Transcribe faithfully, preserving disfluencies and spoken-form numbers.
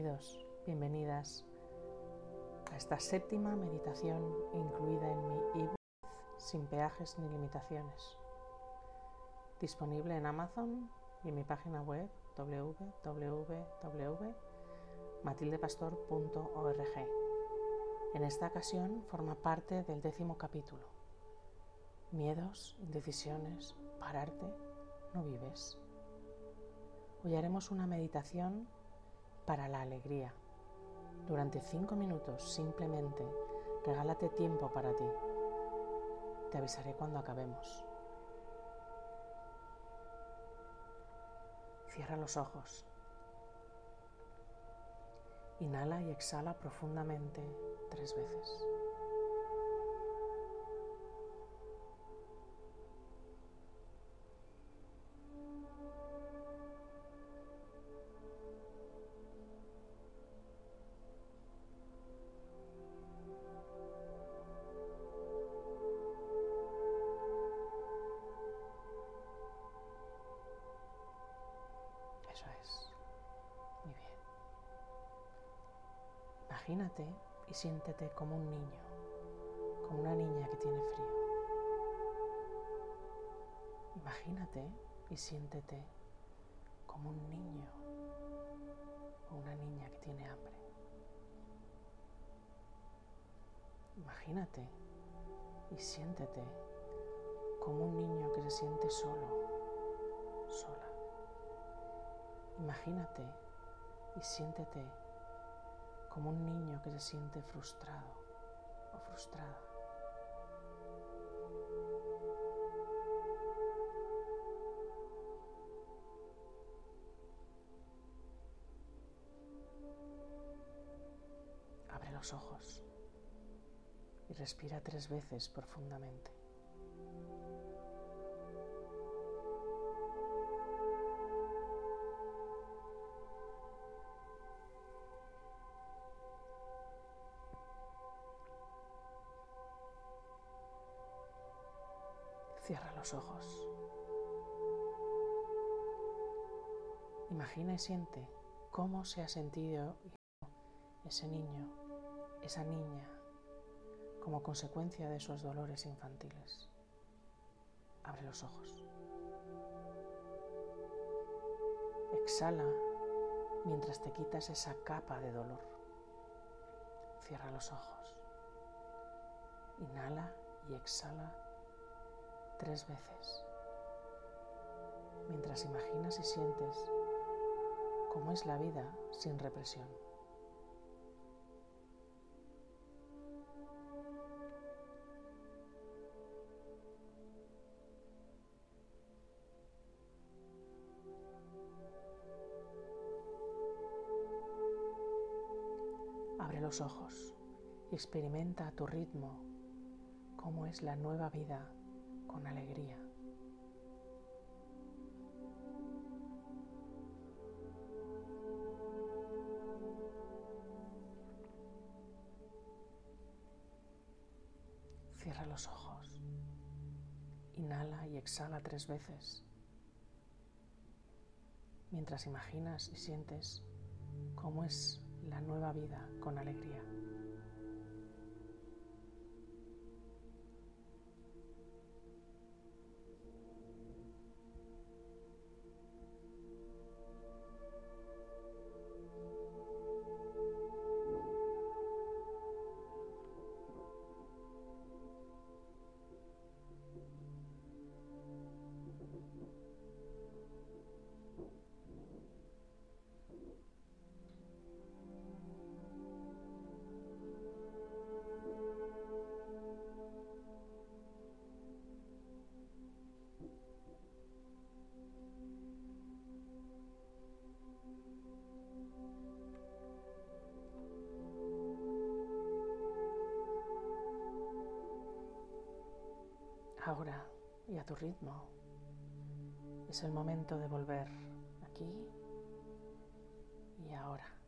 Bienvenidos, bienvenidas a esta séptima meditación incluida en mi ebook sin peajes ni limitaciones, disponible en Amazon y en mi página web doble u doble u doble u punto matildepastor punto org. En esta ocasión forma parte del décimo capítulo. Miedos, indecisiones, pararte, no vives. Hoy haremos una meditación para la alegría. Durante cinco minutos simplemente regálate tiempo para ti. Te avisaré cuando acabemos. Cierra los ojos. Inhala y exhala profundamente tres veces. Eso es. Muy bien. Imagínate y siéntete como un niño, como una niña que tiene frío. Imagínate y siéntete como un niño o una niña que tiene hambre. Imagínate y siéntete como un niño que se siente solo, sola. Imagínate y siéntete como un niño que se siente frustrado o frustrada. Abre los ojos y respira tres veces profundamente. Cierra los ojos. Imagina y siente cómo se ha sentido ese niño, esa niña, como consecuencia de esos dolores infantiles. Abre los ojos. Exhala mientras te quitas esa capa de dolor. Cierra los ojos. Inhala y exhala tres veces, mientras imaginas y sientes cómo es la vida sin represión. Abre los ojos y experimenta a tu ritmo cómo es la nueva vida con alegría. Cierra los ojos. Inhala y exhala tres veces, mientras imaginas y sientes cómo es la nueva vida con alegría. Ahora y a tu ritmo es el momento de volver aquí y ahora.